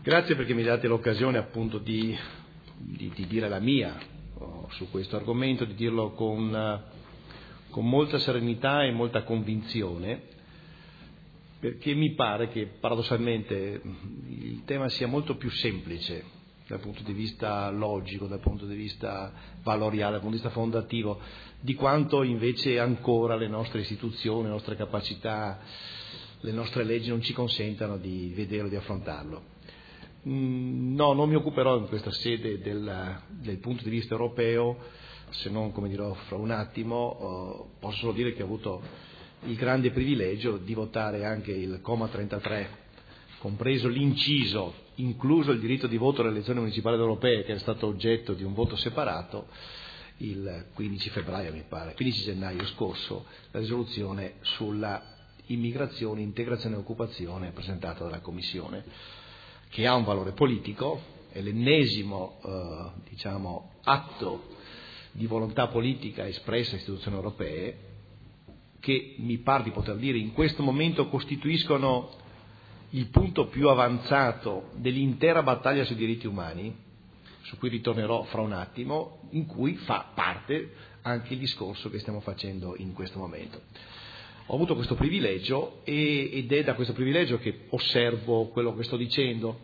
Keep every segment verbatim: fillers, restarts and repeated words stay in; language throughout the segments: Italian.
Grazie perché mi date l'occasione appunto di, di, di dire la mia oh, su questo argomento, di dirlo con, con molta serenità e molta convinzione, perché mi pare che paradossalmente il tema sia molto più semplice dal punto di vista logico, dal punto di vista valoriale, dal punto di vista fondativo, di quanto invece ancora le nostre istituzioni, le nostre capacità, le nostre leggi non ci consentano di vederlo, di affrontarlo. No, non mi occuperò in questa sede del, del punto di vista europeo, se non, come dirò fra un attimo, eh, posso solo dire che ho avuto il grande privilegio di votare anche il comma trentatré, compreso l'inciso, incluso il diritto di voto alle elezioni municipali europee, che è stato oggetto di un voto separato, il quindici febbraio mi pare, quindici gennaio scorso, la risoluzione sulla immigrazione, integrazione e occupazione presentata dalla Commissione, che ha un valore politico, è l'ennesimo eh, diciamo, atto di volontà politica espressa alle istituzioni europee, che mi pare di poter dire in questo momento costituiscono il punto più avanzato dell'intera battaglia sui diritti umani, su cui ritornerò fra un attimo, in cui fa parte anche il discorso che stiamo facendo in questo momento. Ho avuto questo privilegio e, ed è da questo privilegio che osservo quello che sto dicendo,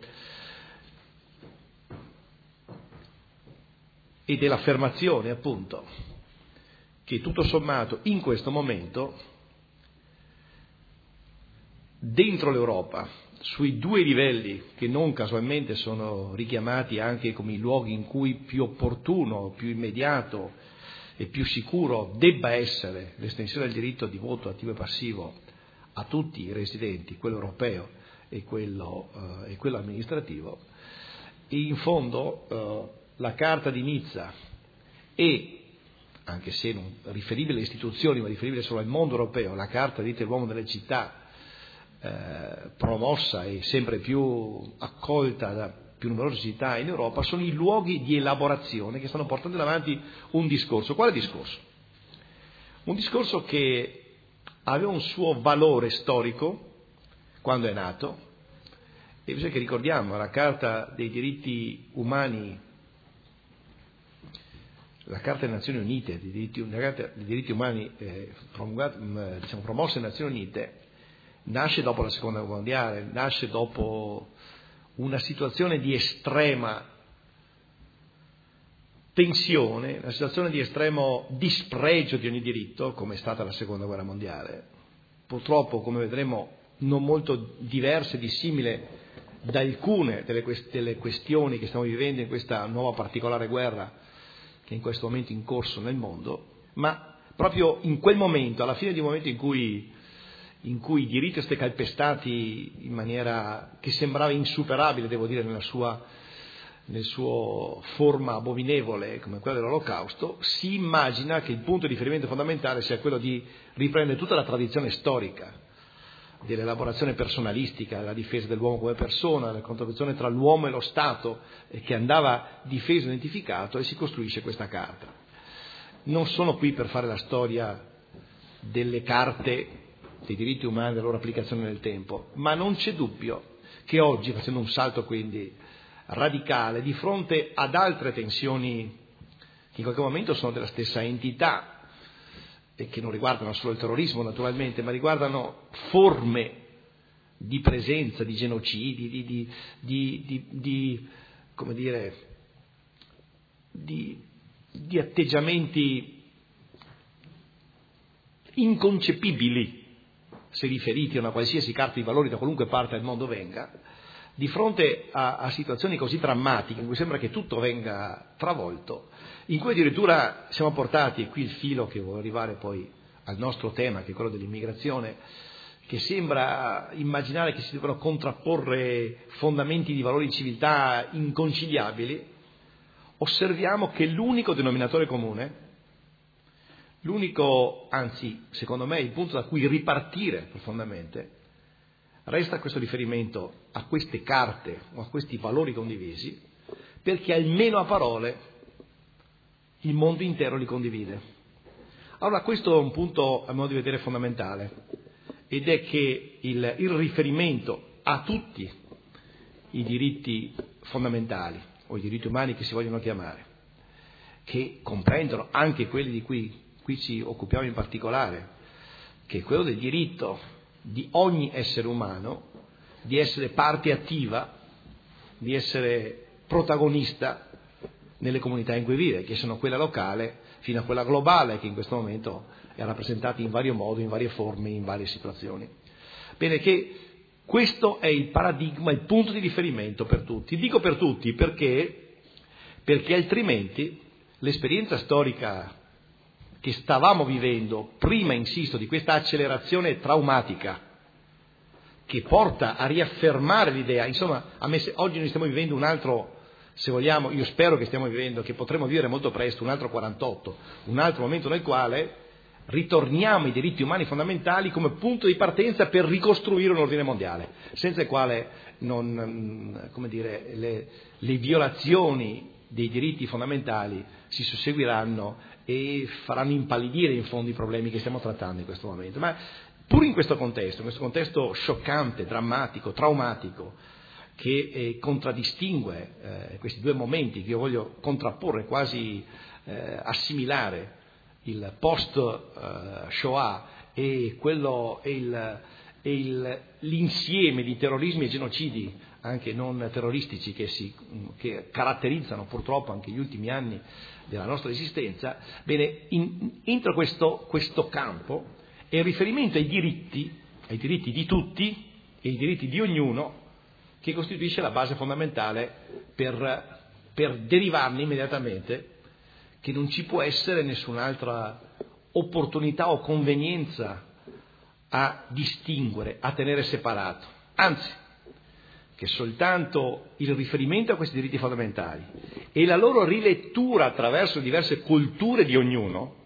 ed è l'affermazione appunto che tutto sommato in questo momento dentro l'Europa, sui due livelli che non casualmente sono richiamati anche come i luoghi in cui più opportuno, più immediato e più sicuro debba essere l'estensione del diritto di voto attivo e passivo a tutti i residenti, quello europeo e quello, eh, e quello amministrativo, e in fondo eh, la Carta di Nizza e, anche se non riferibile alle istituzioni ma riferibile solo al mondo europeo, la Carta dei diritti dell'uomo delle città, Eh, promossa e sempre più accolta da più numerose città in Europa, sono i luoghi di elaborazione che stanno portando avanti un discorso. Quale discorso? Un discorso che aveva un suo valore storico quando è nato, e bisogna che ricordiamo la Carta dei diritti umani, la Carta delle Nazioni Unite, dei diritti, la Carta dei diritti umani eh, promulgata, diciamo, promossa dalle Nazioni Unite, nasce dopo la seconda guerra mondiale, nasce dopo una situazione di estrema tensione, una situazione di estremo dispregio di ogni diritto, come è stata la seconda guerra mondiale. Purtroppo, come vedremo, non molto diverse, dissimile da alcune delle, quest- delle questioni che stiamo vivendo in questa nuova particolare guerra che è in questo momento in corso nel mondo, ma proprio in quel momento, alla fine di un momento in cui in cui i diritti sono stati calpestati in maniera che sembrava insuperabile, devo dire, nella sua, nel suo forma abominevole come quella dell'Olocausto, si immagina che il punto di riferimento fondamentale sia quello di riprendere tutta la tradizione storica dell'elaborazione personalistica, della difesa dell'uomo come persona, della contrapposizione tra l'uomo e lo Stato, che andava difeso e identificato, e si costruisce questa carta. Non sono qui per fare la storia delle carte dei diritti umani e della loro applicazione nel tempo, ma non c'è dubbio che oggi, facendo un salto quindi radicale, di fronte ad altre tensioni che in qualche momento sono della stessa entità e che non riguardano solo il terrorismo naturalmente, ma riguardano forme di presenza, di genocidi, di, di, di, di, di come dire, di, di atteggiamenti inconcepibili se riferiti a una qualsiasi carta di valori da qualunque parte del mondo venga, di fronte a, a situazioni così drammatiche in cui sembra che tutto venga travolto, in cui addirittura siamo portati, e qui il filo che vuole arrivare poi al nostro tema, che è quello dell'immigrazione, che sembra immaginare che si debbano contrapporre fondamenti di valori di civiltà inconciliabili, osserviamo che l'unico denominatore comune, l'unico, anzi, secondo me, il punto da cui ripartire profondamente, resta questo riferimento a queste carte o a questi valori condivisi, perché almeno a parole il mondo intero li condivide. Allora questo è un punto, a mio modo di vedere, fondamentale, ed è che il, il riferimento a tutti i diritti fondamentali, o i diritti umani che si vogliono chiamare, che comprendono anche quelli di cui qui ci occupiamo in particolare, che è quello del diritto di ogni essere umano di essere parte attiva, di essere protagonista nelle comunità in cui vive, che sono quella locale fino a quella globale, che in questo momento è rappresentata in vario modo, in varie forme, in varie situazioni. Bene, che questo è il paradigma, il punto di riferimento per tutti. Dico per tutti perché, perché altrimenti l'esperienza storica che stavamo vivendo, prima, insisto, di questa accelerazione traumatica, che porta a riaffermare l'idea, insomma, a me, oggi noi stiamo vivendo un altro, se vogliamo, io spero che stiamo vivendo, che potremo vivere molto presto, un altro quarantotto, un altro momento nel quale ritorniamo ai diritti umani fondamentali come punto di partenza per ricostruire un ordine mondiale, senza il quale non, come dire, le, le violazioni dei diritti fondamentali si susseguiranno e faranno impallidire in fondo i problemi che stiamo trattando in questo momento. Ma pur in questo contesto, in questo contesto scioccante, drammatico, traumatico, che eh, contraddistingue eh, questi due momenti che io voglio contrapporre, quasi eh, assimilare, il post-Shoah eh, e, quello, e, il, e il, l'insieme di terrorismi e genocidi, anche non terroristici, che, si, che caratterizzano purtroppo anche gli ultimi anni della nostra esistenza. Bene, in, entro questo, questo campo è il riferimento ai diritti, ai diritti di tutti e ai diritti di ognuno, che costituisce la base fondamentale per, per derivarne immediatamente che non ci può essere nessun'altra opportunità o convenienza a distinguere, a tenere separato. Anzi, che soltanto il riferimento a questi diritti fondamentali e la loro rilettura attraverso diverse culture di ognuno,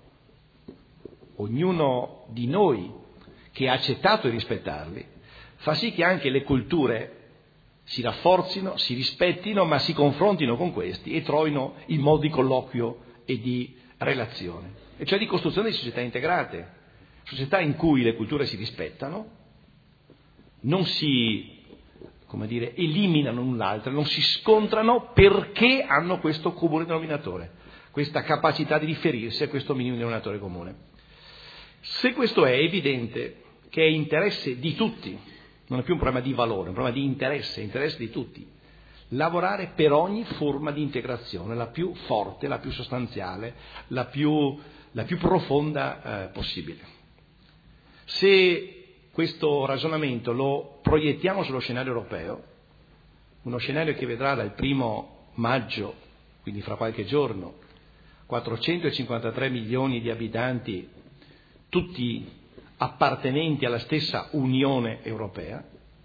ognuno di noi che ha accettato di rispettarli, fa sì che anche le culture si rafforzino, si rispettino, ma si confrontino con questi e trovino il modo di colloquio e di relazione, e cioè di costruzione di società integrate, società in cui le culture si rispettano, non si, come dire, eliminano l'un l'altro, non si scontrano perché hanno questo comune denominatore, questa capacità di riferirsi a questo minimo denominatore comune. Se questo è, è evidente che è interesse di tutti, non è più un problema di valore, è un problema di interesse, interesse di tutti, lavorare per ogni forma di integrazione, la più forte, la più sostanziale, la più, la più profonda eh, possibile. Se questo ragionamento lo proiettiamo sullo scenario europeo, uno scenario che vedrà dal primo maggio, quindi fra qualche giorno, quattrocentocinquantatré milioni di abitanti, tutti appartenenti alla stessa Unione Europea,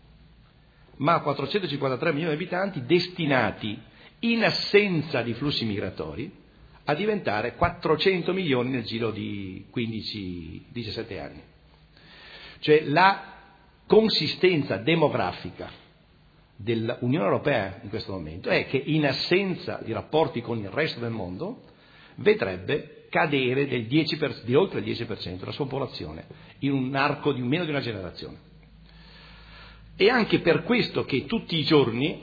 ma quattrocentocinquantatré milioni di abitanti destinati, in assenza di flussi migratori, a diventare quattrocento milioni nel giro di quindici diciassette anni. Cioè la consistenza demografica dell'Unione Europea in questo momento è che, in assenza di rapporti con il resto del mondo, vedrebbe cadere del dieci per cento, di oltre il dieci per cento della sua popolazione in un arco di meno di una generazione. E anche per questo che tutti i giorni,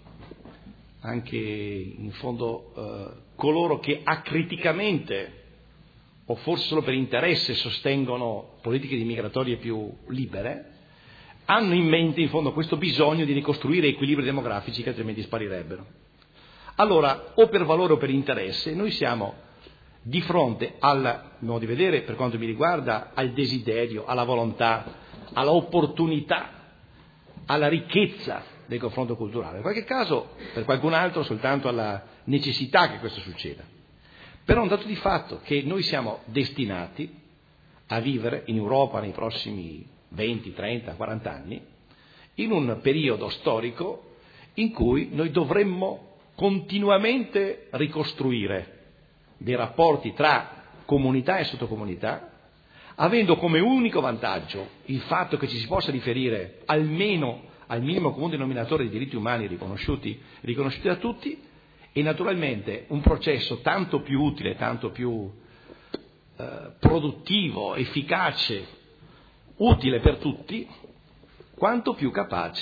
anche in fondo eh, coloro che acriticamente o forse solo per interesse sostengono politiche migratorie più libere, hanno in mente in fondo questo bisogno di ricostruire equilibri demografici che altrimenti sparirebbero. Allora, o per valore o per interesse, noi siamo di fronte al, modo di vedere per quanto mi riguarda, al desiderio, alla volontà, alla opportunità, alla ricchezza del confronto culturale. In qualche caso, per qualcun altro, soltanto alla necessità che questo succeda. Però è un dato di fatto che noi siamo destinati a vivere in Europa nei prossimi venti, trenta, quaranta anni in un periodo storico in cui noi dovremmo continuamente ricostruire dei rapporti tra comunità e sottocomunità, avendo come unico vantaggio il fatto che ci si possa riferire almeno al minimo comune denominatore di diritti umani riconosciuti, riconosciuti da tutti, e naturalmente un processo tanto più utile, tanto più eh, produttivo, efficace, utile per tutti, quanto più capace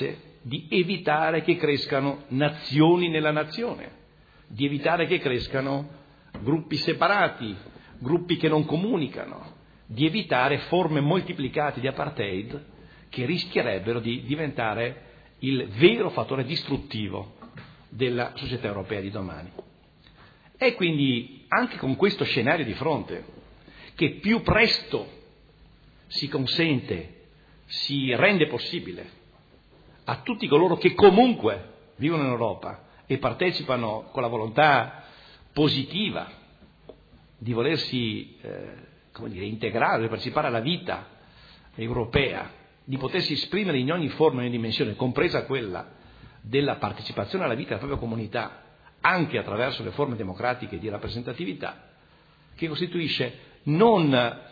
di evitare che crescano nazioni nella nazione, di evitare che crescano gruppi separati, gruppi che non comunicano, di evitare forme moltiplicate di apartheid che rischierebbero di diventare il vero fattore distruttivo della società europea di domani. È quindi anche con questo scenario di fronte che più presto si consente, si rende possibile a tutti coloro che comunque vivono in Europa e partecipano con la volontà positiva di volersi eh, come dire, integrare, di partecipare alla vita europea, di potersi esprimere in ogni forma e ogni dimensione, compresa quella della partecipazione alla vita della propria comunità, anche attraverso le forme democratiche di rappresentatività, che costituisce non,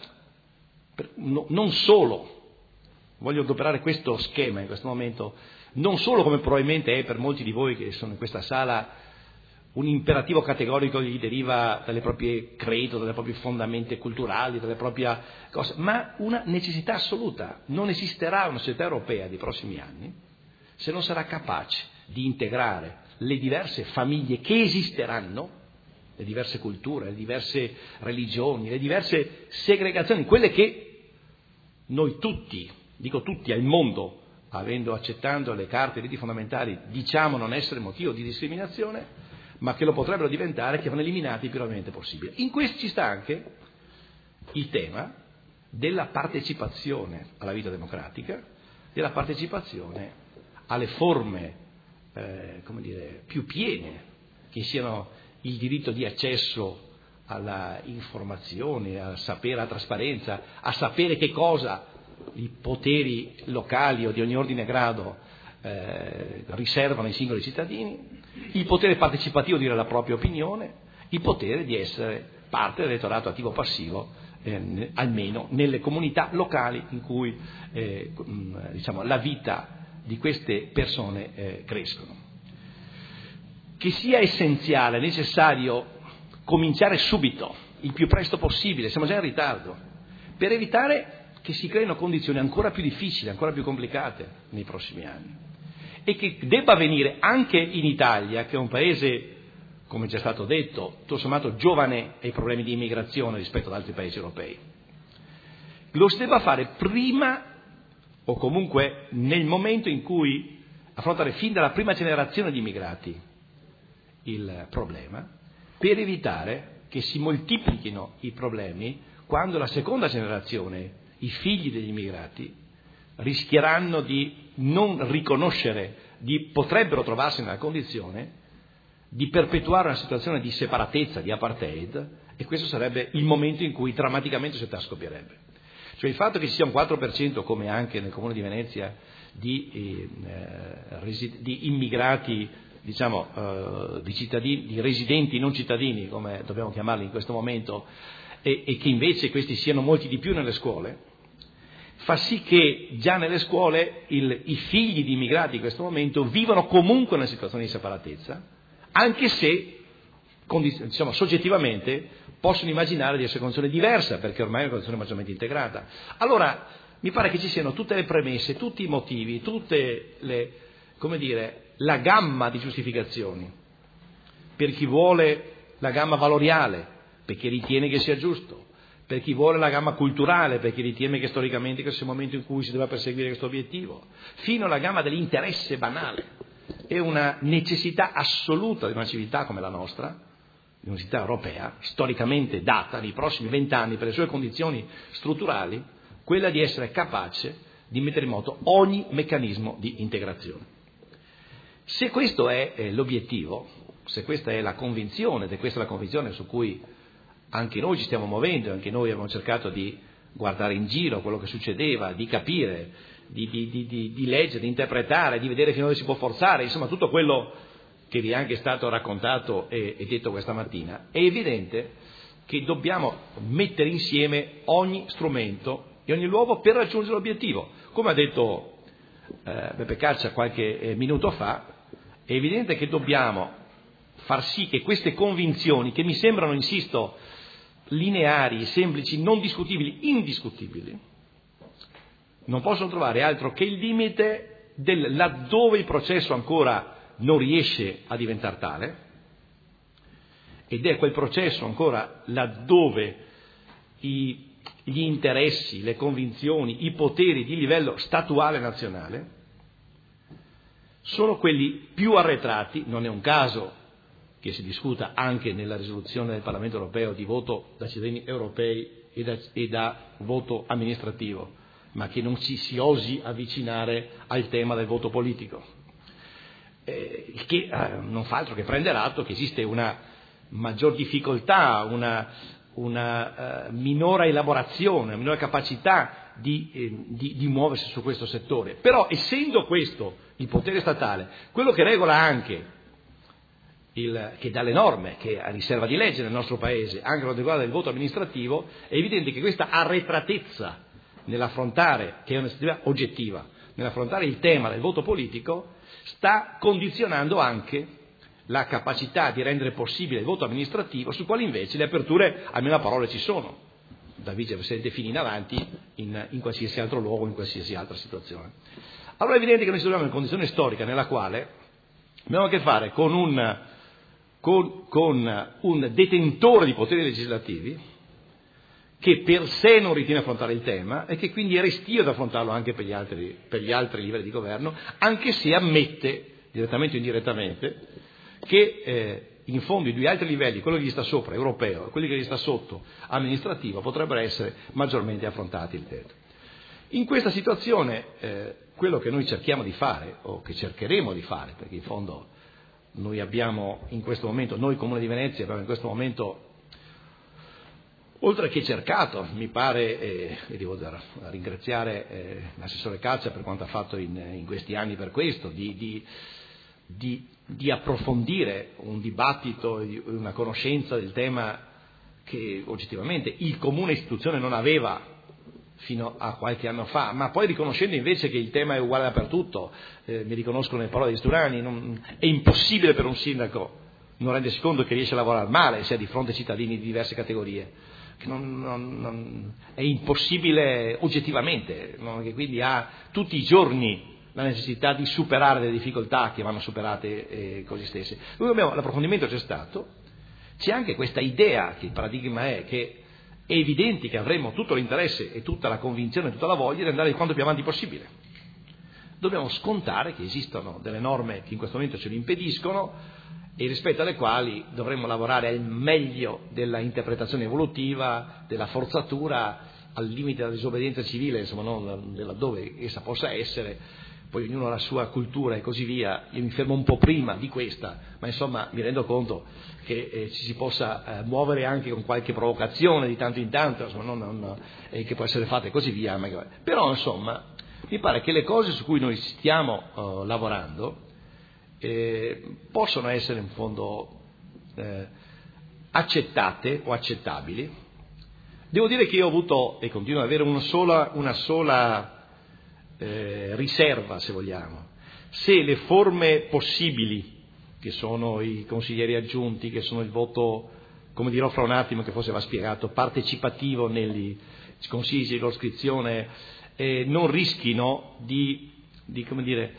no, non solo, voglio adoperare questo schema in questo momento, non solo come probabilmente è per molti di voi che sono in questa sala un imperativo categorico che gli deriva dalle proprie credo, dalle proprie fondamenta culturali, dalle proprie cose, ma una necessità assoluta. Non esisterà una società europea dei prossimi anni se non sarà capace di integrare le diverse famiglie che esisteranno, le diverse culture, le diverse religioni, le diverse segregazioni, quelle che noi tutti, dico tutti al mondo, avendo accettando le carte e i diritti fondamentali, diciamo non essere motivo di discriminazione, ma che lo potrebbero diventare, che vanno eliminati il più rapidamente possibile. In questo ci sta anche il tema della partecipazione alla vita democratica, della partecipazione alle forme eh, come dire, più piene, che siano il diritto di accesso alla informazione, a sapere, alla trasparenza, a sapere che cosa i poteri locali o di ogni ordine e grado eh, riservano ai singoli cittadini, il potere partecipativo di dire la propria opinione, il potere di essere parte dell'elettorato attivo o passivo, eh, almeno nelle comunità locali in cui eh, diciamo, la vita di queste persone eh, crescono. Che sia essenziale, necessario cominciare subito, il più presto possibile, siamo già in ritardo, per evitare che si creino condizioni ancora più difficili, ancora più complicate nei prossimi anni, e che debba avvenire anche in Italia, che è un paese, come già stato detto, tutto sommato giovane ai problemi di immigrazione rispetto ad altri paesi europei. Lo si debba fare prima o comunque nel momento in cui affrontare fin dalla prima generazione di immigrati il problema, per evitare che si moltiplichino i problemi quando la seconda generazione, i figli degli immigrati, rischieranno di non riconoscere, di, potrebbero trovarsi nella condizione di perpetuare una situazione di separatezza, di apartheid, e questo sarebbe il momento in cui drammaticamente la società scoppierebbe. Cioè il fatto che ci sia un quattro per cento, come anche nel Comune di Venezia, di, eh, resi- di immigrati, diciamo, eh, di, cittadini, di residenti non cittadini, come dobbiamo chiamarli in questo momento, e, e che invece questi siano molti di più nelle scuole, fa sì che già nelle scuole il, i figli di immigrati in questo momento vivono comunque una situazione di separatezza, anche se diciamo, soggettivamente possono immaginare di essere una condizione diversa, perché ormai è una condizione maggiormente integrata. Allora mi pare che ci siano tutte le premesse, tutti i motivi, tutte le, come dire, la gamma di giustificazioni per chi vuole la gamma valoriale, perché ritiene che sia giusto, per chi vuole la gamma culturale, perché ritiene che storicamente questo è il momento in cui si deve perseguire questo obiettivo, fino alla gamma dell'interesse banale. È una necessità assoluta di una civiltà come la nostra, di una civiltà europea, storicamente data nei prossimi vent'anni per le sue condizioni strutturali, quella di essere capace di mettere in moto ogni meccanismo di integrazione. Se questo è eh, l'obiettivo, se questa è la convinzione, ed è questa la convinzione su cui anche noi ci stiamo muovendo, anche noi abbiamo cercato di guardare in giro quello che succedeva, di capire, di, di, di, di, di leggere, di interpretare, di vedere fino a dove si può forzare, insomma tutto quello che vi è anche stato raccontato e, e detto questa mattina, è evidente che dobbiamo mettere insieme ogni strumento e ogni luogo per raggiungere l'obiettivo. Come ha detto eh, Beppe Caccia qualche eh, minuto fa, è evidente che dobbiamo far sì che queste convinzioni, che mi sembrano, insisto, lineari, semplici, non discutibili, indiscutibili, non possono trovare altro che il limite del laddove il processo ancora non riesce a diventare tale, ed è quel processo ancora laddove i, gli interessi, le convinzioni, i poteri di livello statuale nazionale sono quelli più arretrati. Non è un caso che si discuta anche nella risoluzione del Parlamento europeo di voto da cittadini europei e da, e da voto amministrativo, ma che non ci si osi avvicinare al tema del voto politico, eh, che eh, non fa altro che prendere atto che esiste una maggior difficoltà, una, una uh, minore elaborazione, una minore capacità di, eh, di, di muoversi su questo settore. Però, essendo questo il potere statale, quello che regola anche il, che dà le norme, che a riserva di legge nel nostro Paese, anche per quanto riguarda il voto amministrativo, è evidente che questa arretratezza nell'affrontare, che è un'esperienza oggettiva, nell'affrontare il tema del voto politico, sta condizionando anche la capacità di rendere possibile il voto amministrativo, su quale invece le aperture, almeno a parole, ci sono, da vicepresidente Fini in avanti, in, in qualsiasi altro luogo, in qualsiasi altra situazione. Allora è evidente che noi ci troviamo in una condizione storica nella quale abbiamo a che fare con un, con, con un detentore di poteri legislativi che per sé non ritiene affrontare il tema e che quindi è restio ad affrontarlo anche per gli altri, per gli altri livelli di governo, anche se ammette, direttamente o indirettamente, che eh, in fondo i due altri livelli, quello che gli sta sopra, europeo, e quello che gli sta sotto, amministrativo, potrebbero essere maggiormente affrontati il tema. In questa situazione eh, quello che noi cerchiamo di fare, o che cercheremo di fare, perché in fondo noi abbiamo in questo momento, noi Comune di Venezia abbiamo in questo momento, oltre che cercato, mi pare, eh, e devo ringraziare eh, l'assessore Caccia per quanto ha fatto in, in questi anni per questo, di, di, di, di approfondire un dibattito, una conoscenza del tema che oggettivamente il comune istituzione non aveva fino a qualche anno fa, ma poi riconoscendo invece che il tema è uguale dappertutto, eh, mi riconosco nelle parole di Sturani, non, è impossibile per un sindaco non rendersi conto che riesce a lavorare male se ha di fronte cittadini di diverse categorie. Non, non, non, è impossibile oggettivamente, no? Che quindi ha tutti i giorni la necessità di superare le difficoltà che vanno superate eh, così stesse. Noi abbiamo, l'approfondimento c'è stato, c'è anche questa idea che il paradigma è che è evidente che avremo tutto l'interesse e tutta la convinzione e tutta la voglia di andare quanto più avanti possibile. Dobbiamo scontare che esistono delle norme che in questo momento ce lo impediscono e rispetto alle quali dovremmo lavorare al meglio della interpretazione evolutiva, della forzatura, al limite della disobbedienza civile, insomma, non laddove essa possa essere, poi ognuno ha la sua cultura e così via. Io mi fermo un po' prima di questa, ma insomma mi rendo conto che eh, ci si possa eh, muovere anche con qualche provocazione di tanto in tanto, insomma, non, non, eh, che può essere fatta e così via. Ma, però insomma mi pare che le cose su cui noi stiamo uh, lavorando Eh, possono essere in fondo eh, accettate o accettabili. Devo dire che io ho avuto e continuo ad avere una sola, una sola eh, riserva, se vogliamo. Se le forme possibili, che sono i consiglieri aggiunti, che sono il voto, come dirò fra un attimo che forse va spiegato, partecipativo negli consigli di circoscrizione, eh, non rischino di, di come dire,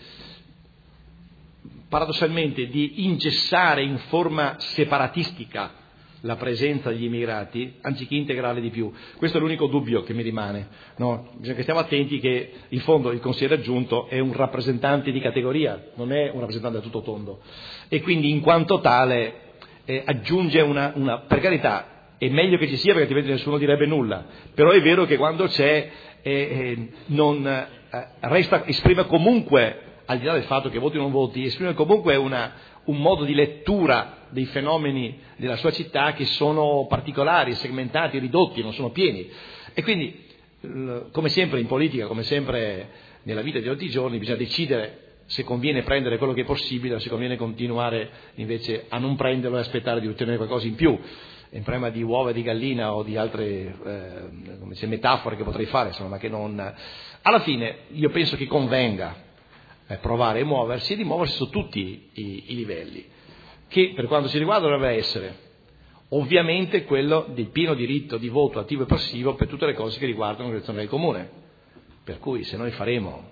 paradossalmente di ingessare in forma separatistica la presenza degli immigrati, anziché integrarli di più. Questo è l'unico dubbio che mi rimane. No? Bisogna che stiamo attenti che in fondo il consigliere aggiunto è un rappresentante di categoria, non è un rappresentante a tutto tondo, e quindi in quanto tale eh, aggiunge una, una, per carità, è meglio che ci sia perché altrimenti nessuno direbbe nulla, però è vero che quando c'è eh, eh, non eh, resta, esprime comunque, al di là del fatto che voti o non voti, esprime comunque una, un modo di lettura dei fenomeni della sua città che sono particolari, segmentati, ridotti, non sono pieni. E quindi, come sempre in politica, come sempre nella vita di tutti i giorni, bisogna decidere se conviene prendere quello che è possibile o se conviene continuare invece a non prenderlo e aspettare di ottenere qualcosa in più. È un problema di uova di gallina o di altre eh, come se metafore che potrei fare, insomma, ma che non... Alla fine io penso che convenga provare a muoversi e di muoversi su tutti i, i livelli, che per quanto ci riguarda dovrebbe essere ovviamente quello del pieno diritto di voto attivo e passivo per tutte le cose che riguardano l'elezione del comune, per cui se noi faremo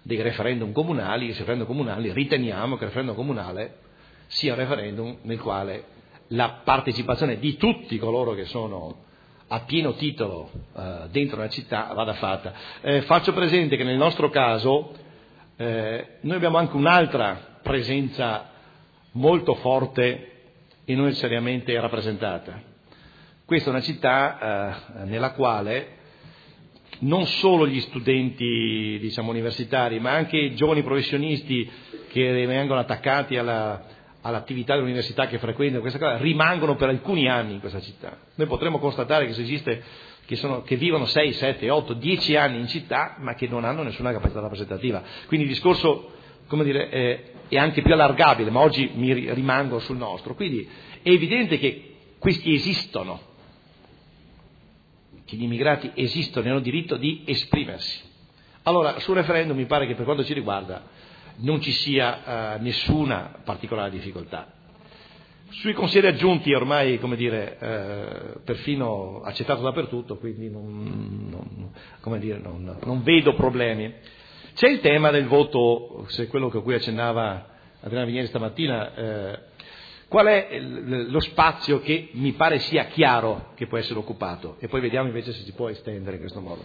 dei referendum comunali, i referendum comunali riteniamo che il referendum comunale sia un referendum nel quale la partecipazione di tutti coloro che sono a pieno titolo eh, dentro una città vada fatta. Eh, faccio presente che nel nostro caso eh, noi abbiamo anche un'altra presenza molto forte e non necessariamente rappresentata. Questa è una città eh, nella quale non solo gli studenti, diciamo, universitari, ma anche i giovani professionisti che vengono attaccati alla, all'attività dell'università che frequentano questa cosa, rimangono per alcuni anni in questa città. Noi potremmo constatare che se esiste, che, sono, che vivono sei, sette, otto, dieci anni in città, ma che non hanno nessuna capacità rappresentativa. Quindi il discorso, come dire, è, è anche più allargabile, ma oggi mi rimango sul nostro. Quindi è evidente che questi esistono, che gli immigrati esistono e hanno diritto di esprimersi. Allora, sul referendum mi pare che per quanto ci riguarda non ci sia uh, nessuna particolare difficoltà. Sui consiglieri aggiunti ormai, come dire, eh, perfino accettato dappertutto, quindi non, non, come dire, non, non vedo problemi. C'è il tema del voto, se quello a cui accennava Adriana Vigneri stamattina, eh, qual è lo spazio che mi pare sia chiaro che può essere occupato, e poi vediamo invece se si può estendere in questo modo.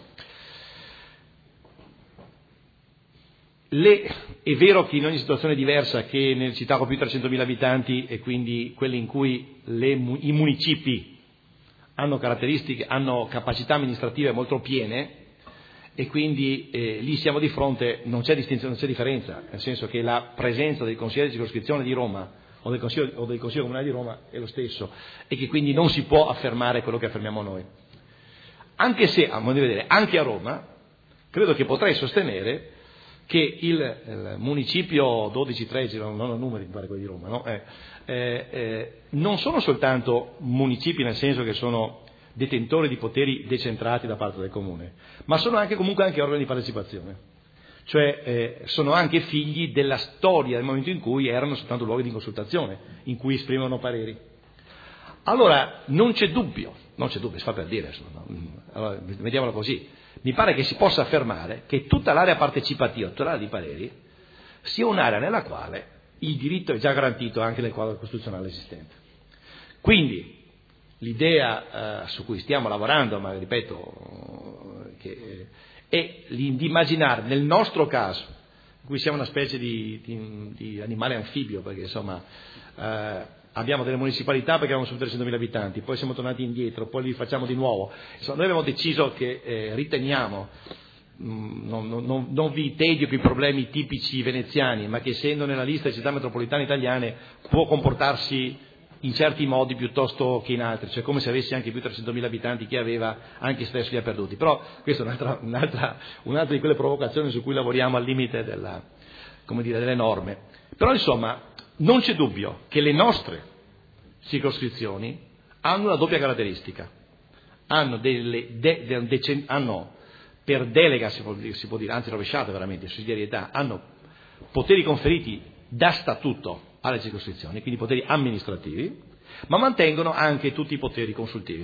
Le, è vero che in ogni situazione diversa, che nelle città con più di trecentomila abitanti e quindi quelle in cui le, i municipi hanno caratteristiche, hanno capacità amministrative molto piene, e quindi eh, lì siamo di fronte, non c'è distinzione, non c'è differenza, nel senso che la presenza del consigliere di circoscrizione di Roma o del consiglio, o del consiglio comunale di Roma è lo stesso, e che quindi non si può affermare quello che affermiamo noi. Anche se, a modo di vedere, anche a Roma, credo che potrei sostenere che il, il municipio dodici tredici, non ho numeri mi pare quelli di Roma, no? eh, eh, eh, non sono soltanto municipi nel senso che sono detentori di poteri decentrati da parte del comune, ma sono anche comunque anche organi di partecipazione, cioè eh, sono anche figli della storia del momento in cui erano soltanto luoghi di consultazione, in cui esprimevano pareri. Allora non c'è dubbio, non c'è dubbio, si fa per dire, insomma, allora, vediamolo così. Mi pare che si possa affermare che tutta l'area partecipativa, tutta l'area di pareri, sia un'area nella quale il diritto è già garantito anche nel quadro costituzionale esistente. Quindi l'idea eh, su cui stiamo lavorando, ma ripeto, che, è di immaginare nel nostro caso, in cui siamo una specie di, di, di animale anfibio, perché insomma eh, abbiamo delle municipalità perché abbiamo su trecentomila abitanti, poi siamo tornati indietro, poi li facciamo di nuovo. Insomma, noi abbiamo deciso che eh, riteniamo, mh, non, non, non vi tedio più i problemi tipici veneziani, ma che essendo nella lista di città metropolitane italiane può comportarsi in certi modi piuttosto che in altri, cioè come se avesse anche più trecentomila abitanti che aveva, anche stesso li ha perduti. Però questa è un'altra, un'altra, un'altra di quelle provocazioni su cui lavoriamo al limite della, come dire, delle norme. Però insomma non c'è dubbio che le nostre circoscrizioni hanno una doppia caratteristica, hanno, delle de, de, de, hanno per delega, si può, si può dire, anzi rovesciata veramente, sussidiarietà, hanno poteri conferiti da statuto alle circoscrizioni, quindi poteri amministrativi, ma mantengono anche tutti i poteri consultivi.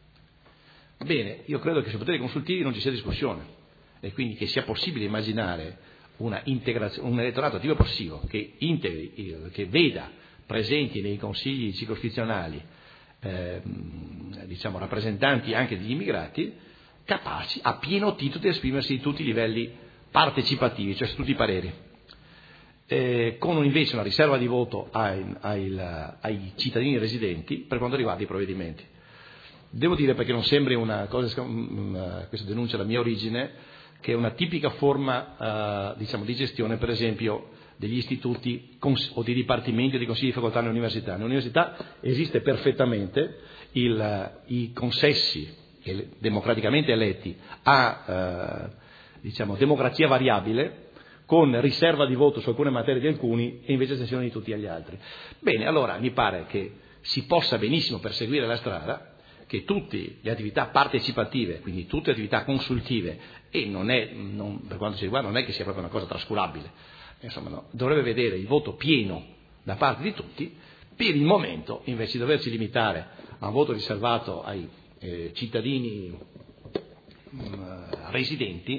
Bene, io credo che sui poteri consultivi non ci sia discussione, e quindi che sia possibile immaginare una integrazione, un elettorato attivo e passivo che integri, che veda presenti nei consigli circoscrizionali eh, diciamo rappresentanti anche degli immigrati capaci a pieno titolo di esprimersi di tutti i livelli partecipativi, cioè su tutti i pareri. Eh, con invece una riserva di voto ai, ai, ai cittadini residenti per quanto riguarda i provvedimenti. Devo dire, perché non sembri una cosa, questa denuncia la mia origine, che è una tipica forma eh, diciamo, di gestione, per esempio, degli istituti cons- o di dipartimenti o di consigli di facoltà nell'università. Nell'università esiste perfettamente il, i consessi ele- democraticamente eletti a eh, diciamo, democrazia variabile, con riserva di voto su alcune materie di alcuni e invece estensione di tutti agli altri. Bene, allora mi pare che si possa benissimo perseguire la strada, che tutte le attività partecipative, quindi tutte le attività consultive, e non è, non, per quanto ci riguarda, non è che sia proprio una cosa trascurabile, insomma no, dovrebbe vedere il voto pieno da parte di tutti. Per il momento, invece di doversi limitare a un voto riservato ai eh, cittadini mh, residenti,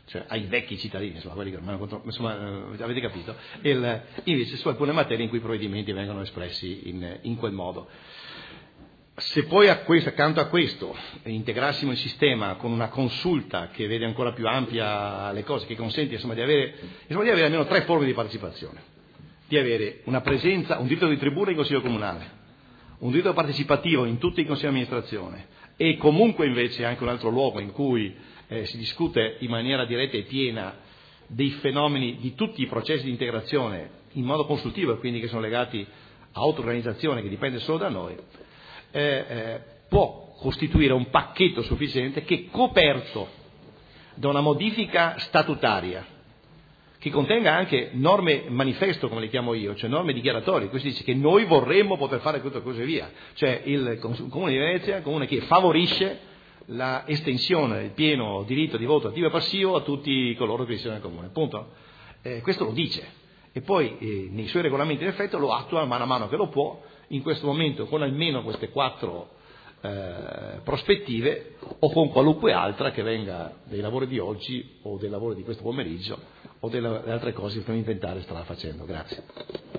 cioè ai vecchi cittadini, insomma, quelli che ormai contro, insomma, avete capito, il, invece su alcune materie in cui i provvedimenti vengono espressi in, in quel modo. Se poi a questo, accanto a questo integrassimo il sistema con una consulta che vede ancora più ampia le cose, che consente insomma di avere, insomma, di avere almeno tre forme di partecipazione, di avere una presenza, un diritto di tribuna in consiglio comunale, un diritto partecipativo in tutti i consigli di amministrazione e comunque invece anche un altro luogo in cui eh, si discute in maniera diretta e piena dei fenomeni di tutti i processi di integrazione in modo consultivo e quindi che sono legati a auto-organizzazione che dipende solo da noi. Eh, eh, può costituire un pacchetto sufficiente che, coperto da una modifica statutaria che contenga anche norme manifesto, come le chiamo io, cioè norme dichiaratorie. Questo dice che noi vorremmo poter fare questo e così via, cioè il Comune di Venezia è un comune che favorisce la estensione del pieno diritto di voto attivo e passivo a tutti coloro che risiedono nel comune, punto. Eh, questo lo dice e poi eh, nei suoi regolamenti in effetti lo attua man mano che lo può, in questo momento con almeno queste quattro eh, prospettive o con qualunque altra che venga dei lavori di oggi o dei lavori di questo pomeriggio o delle altre cose che stiamo inventare e starà facendo. Grazie.